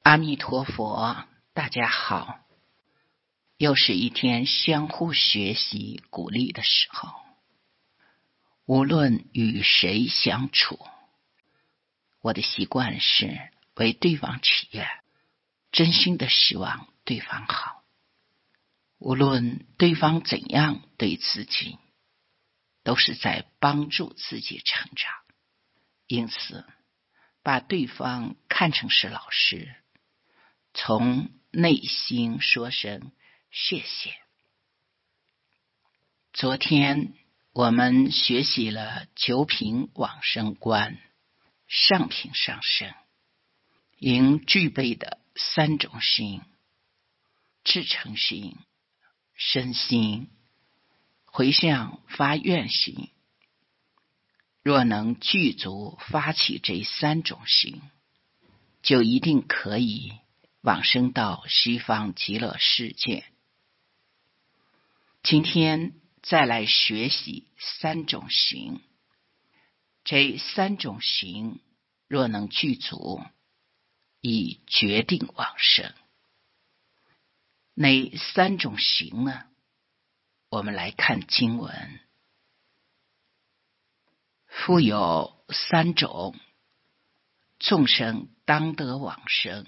阿弥陀佛，大家好，又是一天相互学习鼓励的时候。无论与谁相处，我的习惯是为对方祈愿，真心的希望对方好。无论对方怎样对自己，都是在帮助自己成长。因此，把对方看成是老师，从内心说声谢谢。昨天我们学习了九品往生观，上品上生应具备的三种心：至诚心、身心、回向发愿心。若能具足发起这三种心，就一定可以往生到西方极乐世界。今天再来学习三种行，这三种行若能具足，已决定往生。哪三种行呢？我们来看经文。复有三种，众生当得往生。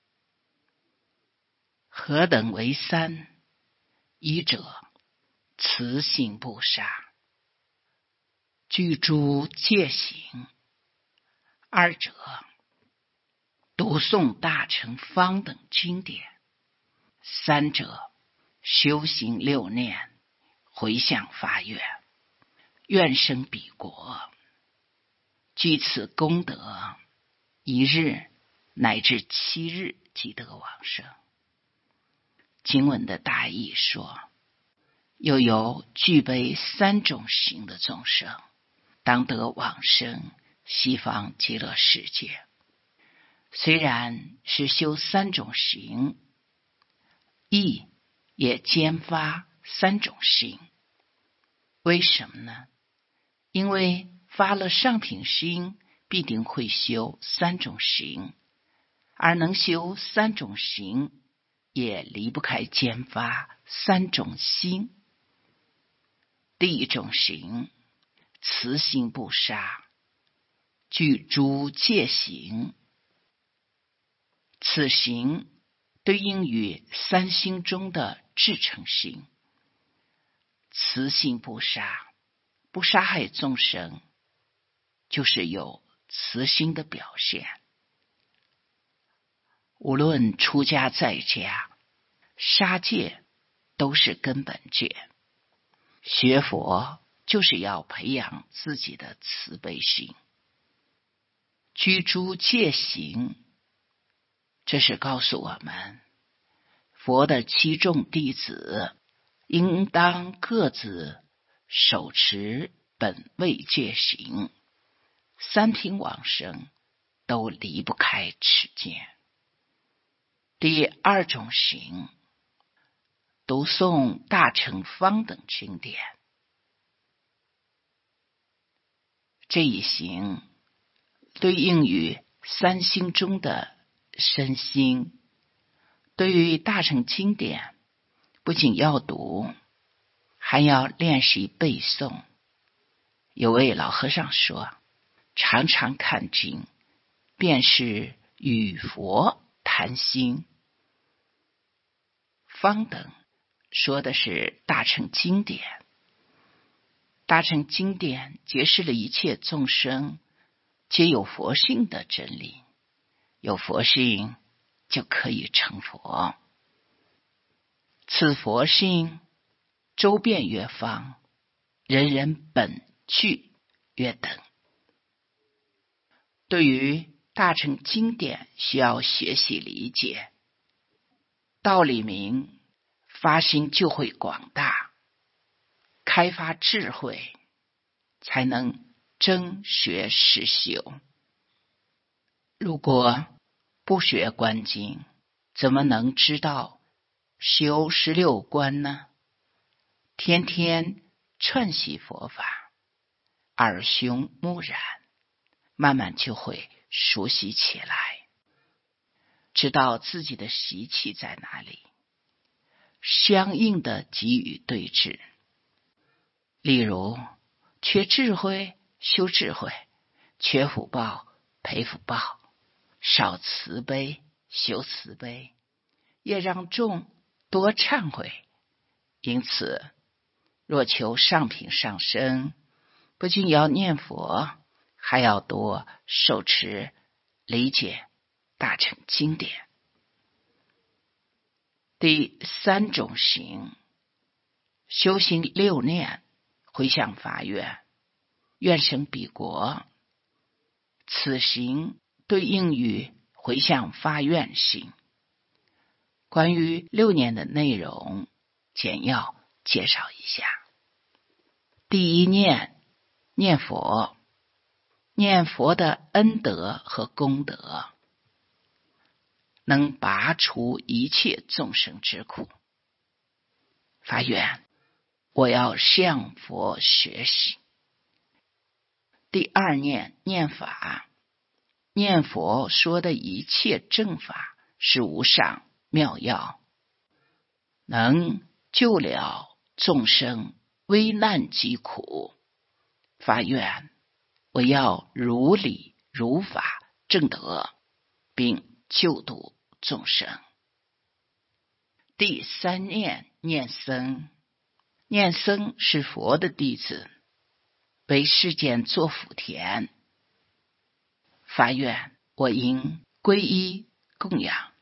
何等为三？一者，慈心不杀，具诸戒行；二者，读诵大乘方等经典；三者，修行六念，回向发愿，愿生彼国。具此功德，一日乃至7日即得往生。经文的大意说，又有具备三种行的众生，当得往生西方极乐世界。虽然是修三种行，亦也兼发三种心。为什么呢？因为发了上品心，必定会修三种行，而能修三种行，也离不开兼发三种心。第一种行，慈心不杀，具诸戒行。此行对应于三心中的至诚心。慈心不杀，不杀害众生，就是有慈心的表现。无论出家在家，杀戒都是根本戒。学佛就是要培养自己的慈悲心。居诸戒行，这是告诉我们，佛的7众弟子应当各自手持本位戒行，三品往生都离不开持戒。第二种行，读诵大乘方等经典。这一行对应于三心中的身心。对于大乘经典，不仅要读，还要练习背诵。有位老和尚说，常常看经，便是与佛谈心。方等说的是大乘经典。大乘经典揭示了一切众生皆有佛性的真理，有佛性就可以成佛。此佛性周遍越方，人人本具越等。对于大乘经典需要学习理解，道理明，发心就会广大，开发智慧，才能真学实修。如果不学观经，怎么能知道修16观呢？天天串习佛法，耳胸目染，慢慢就会熟悉起来。 知道自己的习气在哪里，相应的给予对治。例如，缺智慧修智慧，缺福报培福报，少慈悲修慈悲，业让众多忏悔。因此，若求上品上升，不仅要念佛，还要多受持理解大乘经典。第三种行，修行6念，回向发愿，愿生彼国。此行对应于回向发愿行。关于6念的内容，简要介绍一下。第一念，念佛，念佛的恩德和功德，能拔除一切众生之苦。发愿，我要向佛学习。第二念，念法，念佛说的一切正法是无上妙药，能救了众生危难疾苦。发愿，我要如理如法正德，并救度众生。第三念，念僧，念僧是佛的弟子，为世间做福田。发愿，我应皈依供养。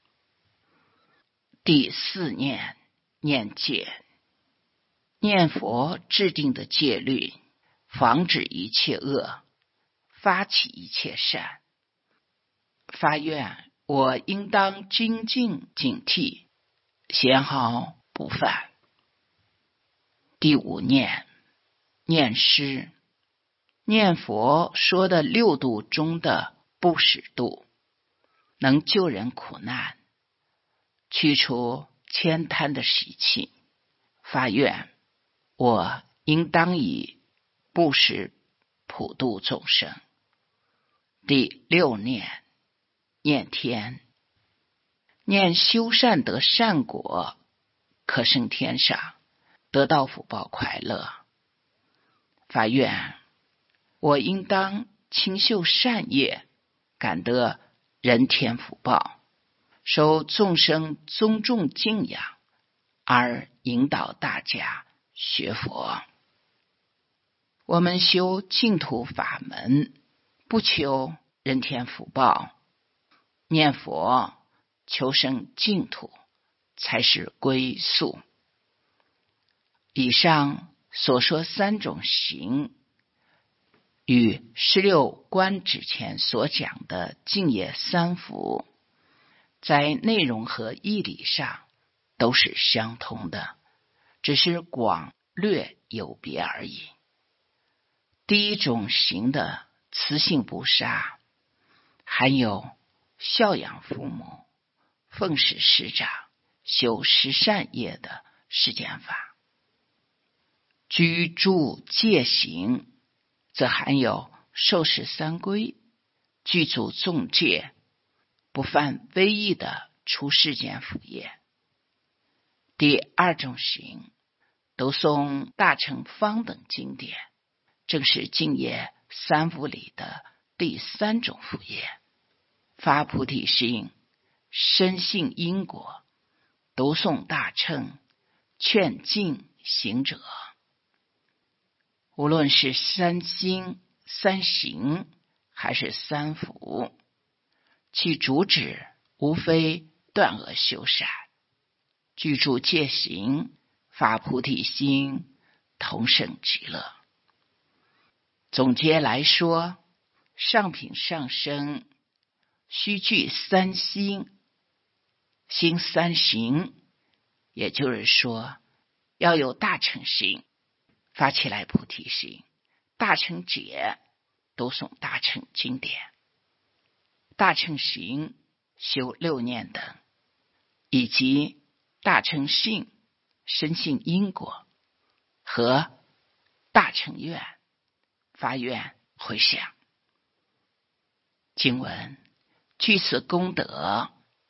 第四念，念戒，念佛制定的戒律，防止一切恶，发起一切善。发愿，我应当精进警惕，纤毫不犯。第五念，念施，念佛说的6度中的布施度，能救人苦难，去除悭贪的习气。发愿，我应当以布施普度众生。第6念，念天，念修善得善果，可升天上，得到福报快乐。发愿，我应当勤修善业，感得人天福报，受众生尊重敬仰，而引导大家学佛。我们修净土法门，不求人天福报，念佛求生净土才是归宿。以上所说3种行，与16观之前所讲的净业3福，在内容和义理上都是相通的，只是广略有别而已。第一种行的慈信不杀，含有孝养父母、奉事师长、修十善业的实践法。居住戒行则含有受持3规、具足众戒、不犯威仪的出世间福业。第二种行，读诵大乘方等经典，正是净业3福里的第3种福业。发菩提心，深信因果，读诵大乘，劝进行者。无论是3心、3行还是3福，其主旨无非断恶修善，具足戒行，发菩提心，同生极乐。总结来说，上品上升须具3心，行3行，也就是说要有大乘心，发起来菩提心，大乘解，读诵大乘经典，大乘行，修6念等，以及大乘信，深信因果，和大乘愿，发愿回向。经文据此功德，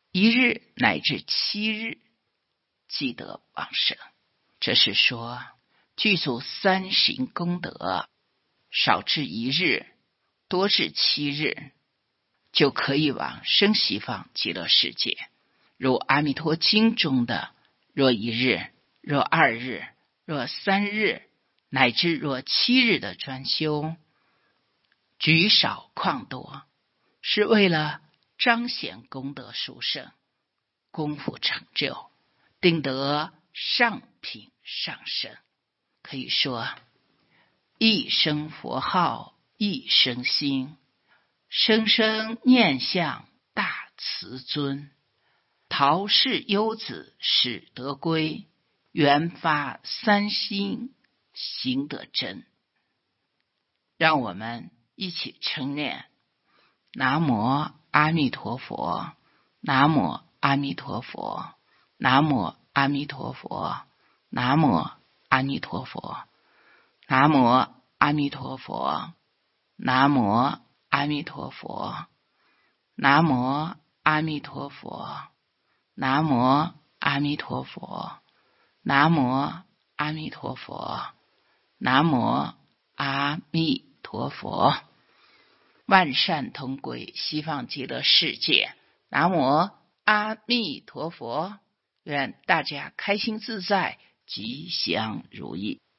1日乃至7日，即得往生。这是说，具足3行功德，少至1日，多至7日，就可以往生西方极乐世界。如阿弥陀经中的若1日、若2日、若3日，乃至若7日的专修，举少旷多，是为了彰显功德殊胜，功夫成就，定得上品上生。可以说，一声佛号一声心，声声念相大慈尊，陶氏优子始得归，缘发3心行得真。让我们一起称念：南无阿弥陀佛，南无阿弥陀佛，南无阿弥陀佛，南无阿弥陀佛，南无阿弥陀佛，南无阿弥陀佛，南无阿弥陀佛，南无阿弥陀佛，南无阿弥陀佛，南无阿弥陀佛。万善同归，西方极乐世界。南无阿弥陀佛。愿大家开心自在，吉祥如意。